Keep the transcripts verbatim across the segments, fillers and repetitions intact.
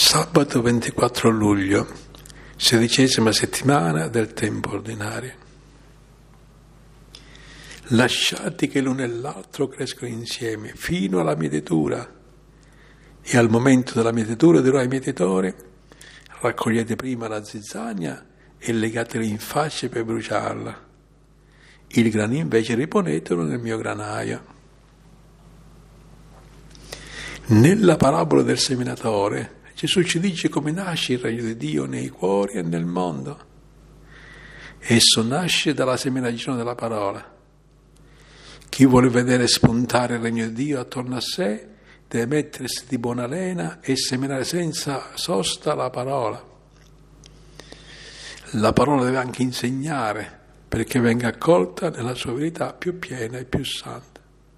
Sabato ventiquattro luglio, sedicesima settimana del tempo ordinario. Lasciati che l'uno e l'altro crescano insieme fino alla mietitura, e al momento della mietitura dirò ai mietitori: raccogliete prima la zizzania e legatela in fasce per bruciarla. Il grano invece riponetelo nel mio granaio. Nella parabola del seminatore Gesù ci dice come nasce il regno di Dio nei cuori e nel mondo. Esso nasce dalla seminazione della parola. Chi vuole vedere spuntare il regno di Dio attorno a sé deve mettersi di buona lena e seminare senza sosta la parola. La parola deve anche insegnare perché venga accolta nella sua verità più piena e più santa.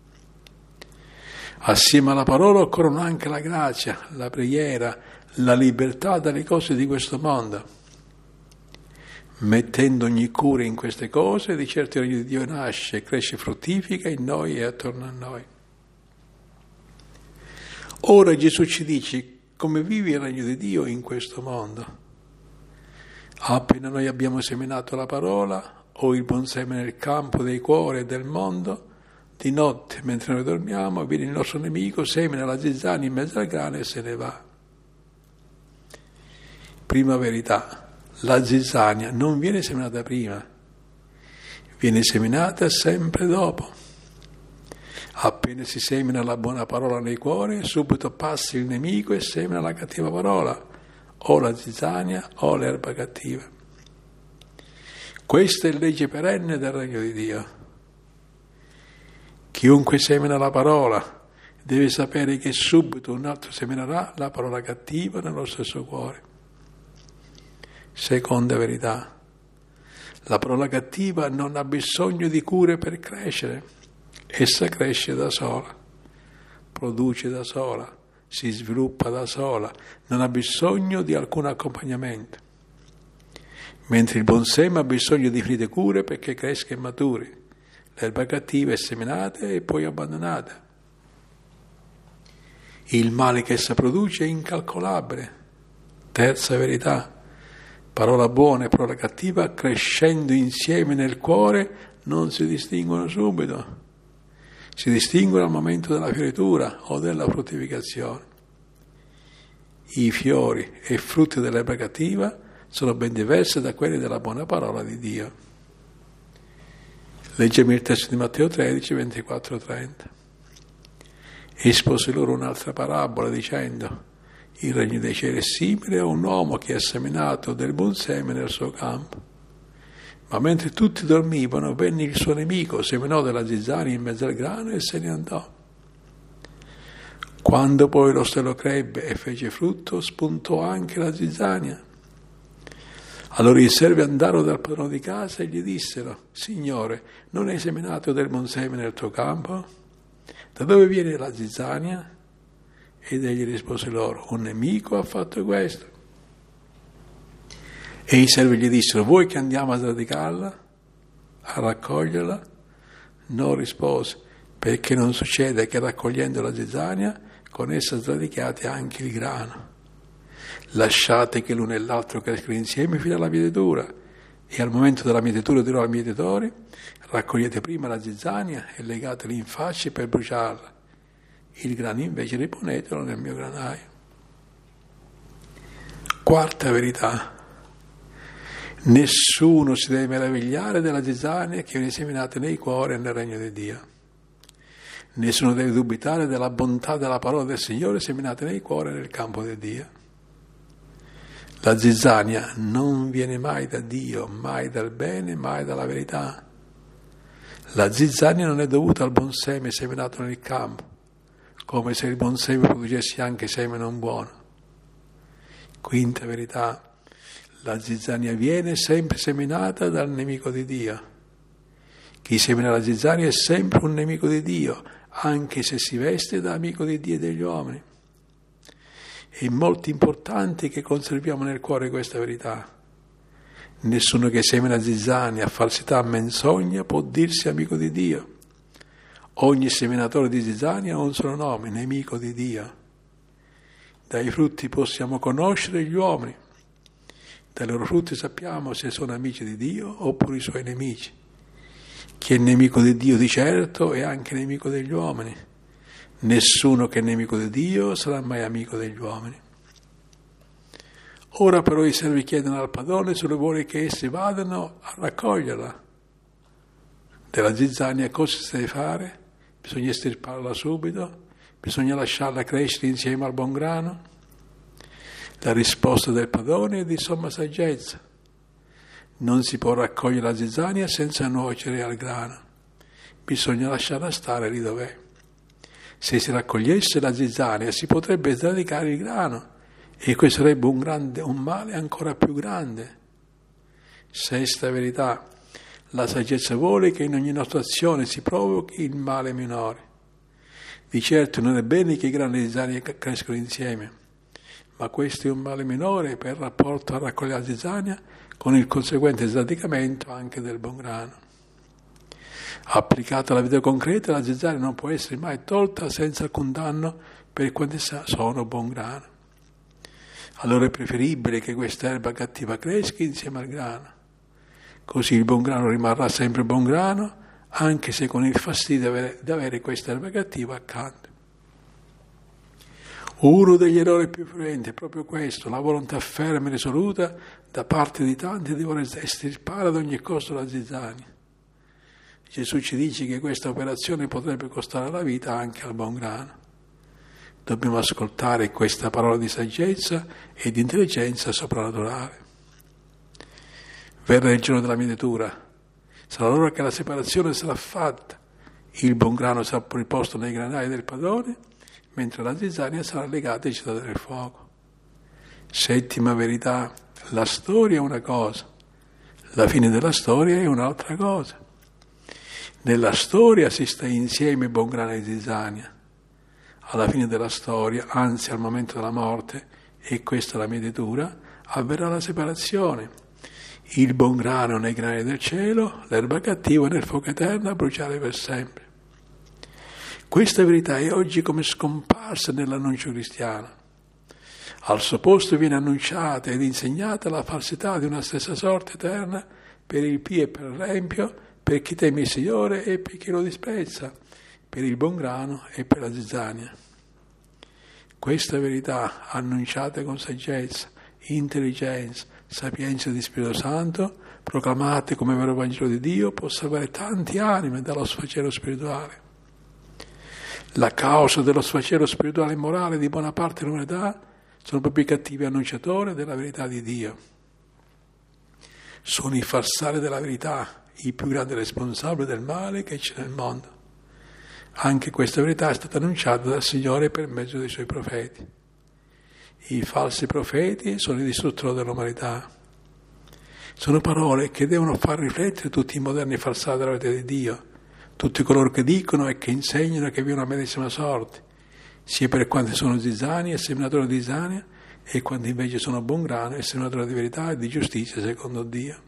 Assieme alla parola occorrono anche la grazia, la preghiera, la libertà dalle cose di questo mondo. Mettendo ogni cura in queste cose, di certo il regno di Dio nasce, cresce, fruttifica in noi e attorno a noi. Ora Gesù ci dice come vive il regno di Dio in questo mondo. Appena noi abbiamo seminato la parola, o il buon seme nel campo dei cuori e del mondo, di notte, mentre noi dormiamo, viene il nostro nemico, semina la zizzania in mezzo al grano e se ne va. Prima verità, la zizzania non viene seminata prima, viene seminata sempre dopo. Appena si semina la buona parola nei cuori, subito passa il nemico e semina la cattiva parola, o la zizzania o l'erba cattiva. Questa è legge perenne del regno di Dio. Chiunque semina la parola deve sapere che subito un altro seminerà la parola cattiva nello stesso cuore. Seconda verità, la parola cattiva non ha bisogno di cure per crescere, essa cresce da sola, produce da sola, si sviluppa da sola, non ha bisogno di alcun accompagnamento, mentre il buon seme ha bisogno di infinite cure perché cresca e maturi. L'erba cattiva è seminata e poi abbandonata. Il male che essa produce è incalcolabile. Terza verità, parola buona e parola cattiva crescendo insieme nel cuore non si distinguono subito, si distinguono al momento della fioritura o della fruttificazione. I fiori e frutti dell'erba cattiva sono ben diversi da quelli della buona parola di Dio. Leggiamo il testo di Matteo tredici, ventiquattro trenta. Espose loro un'altra parabola dicendo: il regno dei cieli è simile a un uomo che ha seminato del buon seme nel suo campo. Ma mentre tutti dormivano, venne il suo nemico, seminò della zizzania in mezzo al grano e se ne andò. Quando poi lo stelo crebbe e fece frutto, spuntò anche la zizzania. Allora i servi andarono dal padrone di casa e gli dissero: Signore, non hai seminato del buon seme nel tuo campo? Da dove viene la zizzania? Ed egli rispose loro: un nemico ha fatto questo. E i servi gli dissero: vuoi che andiamo a sradicarla, a raccoglierla? No, rispose, perché non succede che raccogliendo la zizzania con essa sradicate anche il grano. Lasciate che l'uno e l'altro crescano insieme fino alla mietitura, e al momento della mietitura dirò ai mietitori: raccogliete prima la zizzania e legatela in fasce per bruciarla. Il grano invece riponetelo nel mio granaio. Quarta verità. Nessuno si deve meravigliare della zizzania che viene seminata nei cuori e nel regno di Dio. Nessuno deve dubitare della bontà della parola del Signore seminata nei cuori e nel campo di Dio. La zizzania non viene mai da Dio, mai dal bene, mai dalla verità. La zizzania non è dovuta al buon seme seminato nel campo, come se il buon seme producesse anche seme non buono. Quinta verità, la zizzania viene sempre seminata dal nemico di Dio. Chi semina la zizzania è sempre un nemico di Dio, anche se si veste da amico di Dio e degli uomini. È molto importante che conserviamo nel cuore questa verità. Nessuno che semina zizzania, falsità, menzogna può dirsi amico di Dio. Ogni seminatore di zizzania ha un solo nome, nemico di Dio. Dai frutti possiamo conoscere gli uomini. Dai loro frutti sappiamo se sono amici di Dio oppure i suoi nemici. Chi è nemico di Dio di certo è anche nemico degli uomini. Nessuno che è nemico di Dio sarà mai amico degli uomini. Ora però i servi chiedono al padrone se vuole che essi vadano a raccoglierla. Della zizzania cosa si deve fare? Bisogna estirparla subito? Bisogna lasciarla crescere insieme al buon grano? La risposta del padrone è di somma saggezza. Non si può raccogliere la zizzania senza nuocere al grano. Bisogna lasciarla stare lì dov'è. Se si raccogliesse la zizzania si potrebbe sradicare il grano e questo sarebbe un, grande, un male ancora più grande. Sesta verità. La saggezza vuole che in ogni nostra azione si provochi il male minore. Di certo non è bene che i grani di zizzania crescano insieme, ma questo è un male minore per rapporto a raccogliere la zizzania con il conseguente sradicamento anche del buon grano. Applicata alla vita concreta, la zizzania non può essere mai tolta senza alcun danno per quanti sono buon grano. Allora è preferibile che questa erba cattiva cresca insieme al grano. Così il buon grano rimarrà sempre buon grano, anche se con il fastidio di avere, di avere questa erba cattiva accanto. Uno degli errori più frequenti è proprio questo, la volontà ferma e risoluta da parte di tanti di voler estirpare ad ogni costo la zizzania. Gesù ci dice che questa operazione potrebbe costare la vita anche al buon grano. Dobbiamo ascoltare questa parola di saggezza e di intelligenza soprannaturale. Verrà il giorno della mietitura. Sarà l'ora che la separazione sarà fatta. Il buon grano sarà riposto nei granai del padrone, mentre la zizzania sarà legata e gettata nel fuoco. Settima verità. La storia è una cosa. La fine della storia è un'altra cosa. Nella storia si sta insieme buon grano e zizzania. Alla fine della storia, anzi al momento della morte, e questa è la mietitura, avverrà la separazione. Il buon grano nei grani del cielo, l'erba cattiva nel fuoco eterno a bruciare per sempre. Questa verità è oggi come scomparsa nell'annuncio cristiano. Al suo posto viene annunciata ed insegnata la falsità di una stessa sorte eterna per il pio e per l'empio, per chi teme il Signore e per chi lo disprezza, per il buon grano e per la zizzania. Questa verità, annunciata con saggezza, intelligenza, sapienza di Spirito Santo, proclamate come vero Vangelo di Dio, può salvare tanti anime dallo sfacelo spirituale. La causa dello sfacelo spirituale e morale di buona parte dell'umanità sono proprio i cattivi annunciatori della verità di Dio. Sono i falsari della verità, i più grandi responsabili del male che c'è nel mondo. Anche questa verità è stata annunciata dal Signore per mezzo dei Suoi profeti. I falsi profeti sono i distruttori dell'umanità. Sono parole che devono far riflettere tutti i moderni falsari della verità di Dio, tutti coloro che dicono e che insegnano che vi è una medesima sorte, sia per quanti sono zizzania e seminatori di zizzania, e quanti invece sono buon grano e seminatori di verità e di giustizia secondo Dio.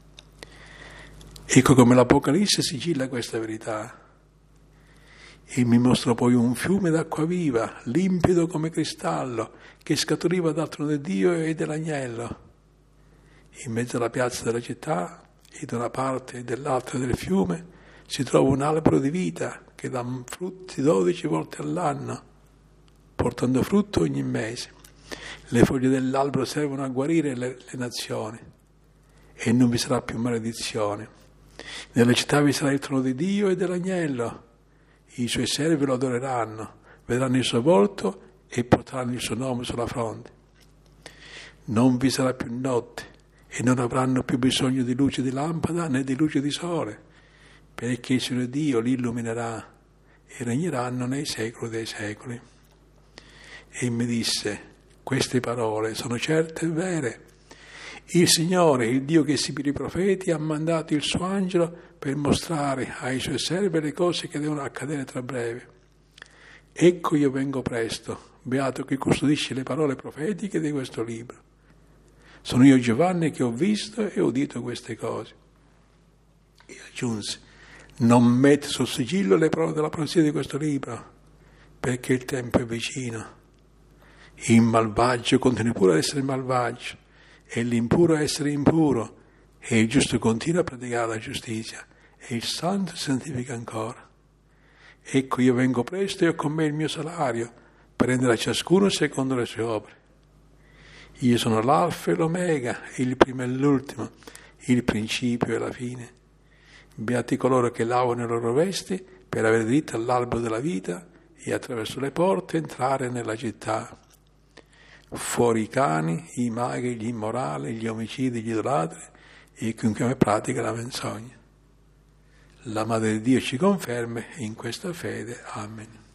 Ecco come l'Apocalisse sigilla questa verità. E mi mostrò poi un fiume d'acqua viva, limpido come cristallo, che scaturiva dal trono di Dio e dell'agnello. In mezzo alla piazza della città, e da una parte e dall'altra del fiume, si trova un albero di vita che dà frutti dodici volte all'anno, portando frutto ogni mese. Le foglie dell'albero servono a guarire le, le nazioni e non vi sarà più maledizione. Nella città vi sarà il trono di Dio e dell'agnello. I suoi servi lo adoreranno, vedranno il suo volto e porteranno il suo nome sulla fronte. Non vi sarà più notte e non avranno più bisogno di luce di lampada né di luce di sole, perché il Signore Dio li illuminerà e regneranno nei secoli dei secoli. E mi disse, queste parole sono certe e vere. Il Signore, il Dio che ispira i profeti, ha mandato il suo angelo per mostrare ai suoi servi le cose che devono accadere tra breve. Ecco io vengo presto, beato chi custodisce le parole profetiche di questo libro. Sono io Giovanni che ho visto e udito queste cose. E aggiunse, non mette sul sigillo le parole della profezia di questo libro, perché il tempo è vicino. Il malvagio continua pure a essere malvagio, e l'impuro a essere impuro, e il giusto continua a praticare la giustizia, e il santo si santifica ancora. Ecco, io vengo presto e ho con me il mio salario, per rendere a ciascuno secondo le sue opere. Io sono l'alfa e l'omega, il primo e l'ultimo, il principio e la fine. Beati coloro che lavano le loro vesti per avere diritto all'albero della vita e attraverso le porte entrare nella città. Fuori i cani, i maghi, gli immorali, gli omicidi, gli idolatri e chiunque pratica la menzogna. La Madre di Dio ci conferma in questa fede. Amen.